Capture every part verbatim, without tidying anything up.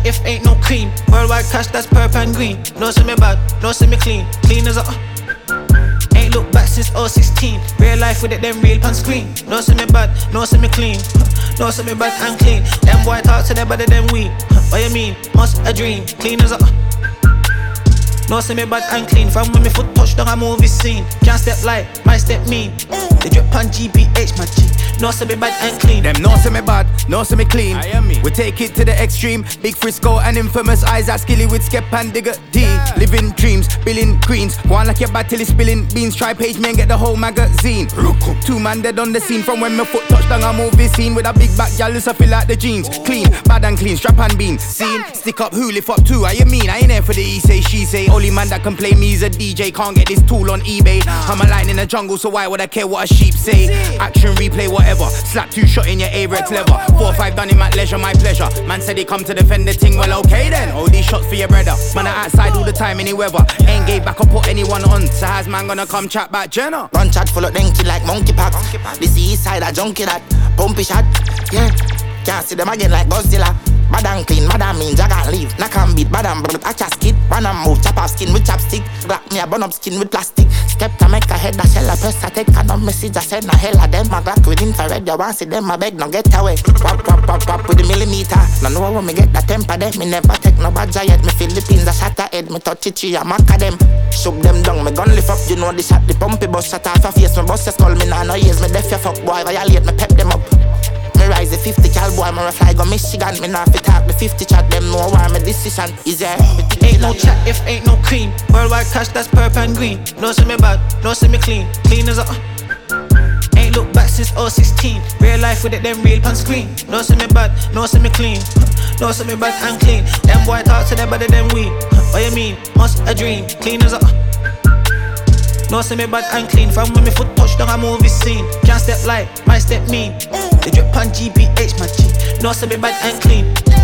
if ain't no cream. Worldwide cash, that's purple and green. No see me bad, no see me clean. Clean as a ain't look back since oh sixteen. Real life with it, them real pan screen. No see me bad, no see me clean. No see me bad and clean. Them boy talk to them better than we. What you mean? Must a dream. Clean as a no see me bad and clean. From when me foot touch down a movie scene. Can't step light, my step mean. They drip on G B H, my G. No see me bad and clean. Them no see me bad, no see me clean. I am me. We take it to the extreme. Big Frisco and infamous eyes are skilly with skep and digger D. Yeah. Living dreams, billing greens. Go on like your bad till it's spilling beans. Try page me and get the whole magazine. Two man dead on the scene. From when my foot touch down a movie scene. With a big back, y'all I feel like the jeans. Clean, bad and clean, strap and bean. Scene, stick up, who lift up too. I mean, I ain't there for the he say, she say. Only man that can play me is a D J. Can't get this tool on eBay. I'm a lion in the jungle, so why would I care what a sheep say? Action, replay, whatever. Slap two shot in your A-Rex lever. Four or five done in my leisure, my pleasure. Man said he come to defend the ting. Well, okay then. All these shots for your brother. Man, I outside all the time, any weather. Ain't gave back or put anyone on. So how's man gonna come chat back Jenna? Run chat full of denky like monkey pack. This east side a junkie that. Pumpy shot. Yeah. Can't see them again like Godzilla. Bad and clean, bad and mean, jag and leave. Knock and beat, bad and brut, I just skid. Run and move, chop off skin with chopstick. Black me a burn up skin with plastic. Step to make a head, a shell a press, I take a no message, I send a hell of them. My Glock with infrared, you want see them, I beg, no get away. Pop, pop, pop, pop with the millimeter. No know when me get the temper there. Me never take no badger yet. Me Philippines a shatter head, me touch it, a mack of them. Shook them down, me gun lift up, you know the shot. The pumpy bus shut off your face, me bust your skull. Me nah no ears, me deaf your fuck boy, violate, me pep them up. Me rise the fifty cal boy, me fly go Michigan. Me nah fit talk the fifty chat, them know why my decision is there. Ain't no chat if ain't no cream. Worldwide cash, that's purple and green. No see me bad, no see me clean. Clean as a ain't look back since oh sixteen. Real life with it, them real pan screen. No see me bad, no see me clean. No see me bad and clean. Them boy talk to them better than we. What you mean? Must a dream. Clean as a no see me bad and clean. From when me foot touch down a movie scene. Can't step light, my step mean. They drip on G B H, my G. No see me bad and clean.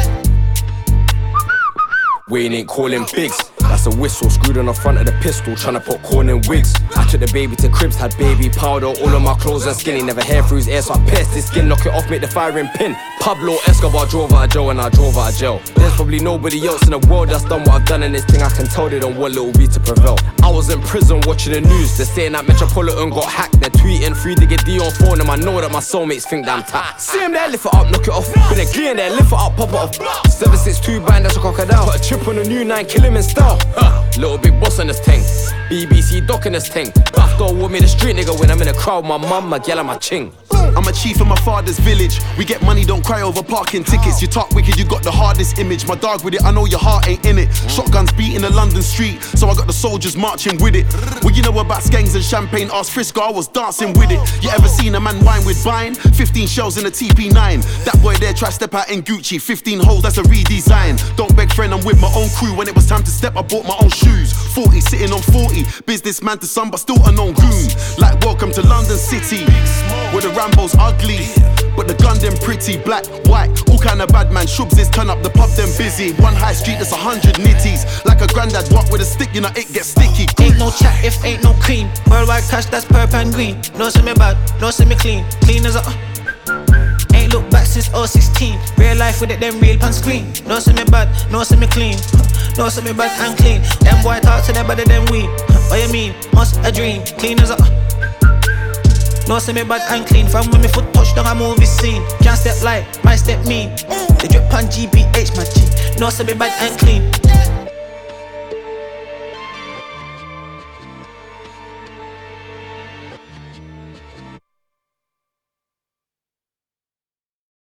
Wayne ain't calling bigs. That's a whistle screwed on the front of the pistol, tryna put corn in wigs. I took the baby to cribs, had baby powder, all of my clothes and skinny. Never hair through his ear, so I pierced his skin, knock it off, make the firing pin. Pablo Escobar drove out of jail and I drove out of jail. There's probably nobody else in the world that's done what I've done in this thing. I can tell they don't want little B to prevail. I was in prison watching the news. They're saying that Metropolitan got hacked. They're tweeting free to get D on phone, and I know that my soulmates think that I'm tapped. See him there, lift it up, knock it off. Been a clean there, lift it up, pop it off. seven six two band, that's a crocodile. Put a chip on a new nine, kill him in style. Huh. Little big boss on this thing. B B C doc in this thing. Buffed with me the street nigga when I'm in the crowd. My mum, my gal and my ching. I'm a chief in my father's village. We get money, don't cry over parking tickets. You talk wicked, you got the hardest image. My dog with it, I know your heart ain't in it. Shotguns beating the London street, so I got the soldiers marching with it. Well, you know about skanks and champagne, ask Frisco, I was dancing with it. You ever seen a man wine with Vine? fifteen shells in a T P nine. That boy there try step out in Gucci. fifteen holes, that's a redesign. Don't beg friend, I'm with my own crew. When it was time to step, I bought my own shoes. forty, sitting on forty. Businessman to some, but still a known goon. Like welcome to London City, where the Rambo's ugly, but the gun them pretty. Black, white, all kind of bad man. Shubs is turn up, the pub them busy. One high street, there's a hundred nitties. Like a granddad walk with a stick, you know it gets sticky. Ain't no chat if ain't no cream. Worldwide cash, that's purple and green. No see me bad, no see me clean. Clean as a ain't look back since oh sixteen. Real life with it, them real pan screen. No see me bad, no see me clean. No see me bad and clean. Them boy talk to them better than we. What you mean? Must a dream. Clean as a no see me bad and clean. From when me foot touch down a movie scene. Can't step light, my step mean. They drip on G B H, my G. No see me bad and clean.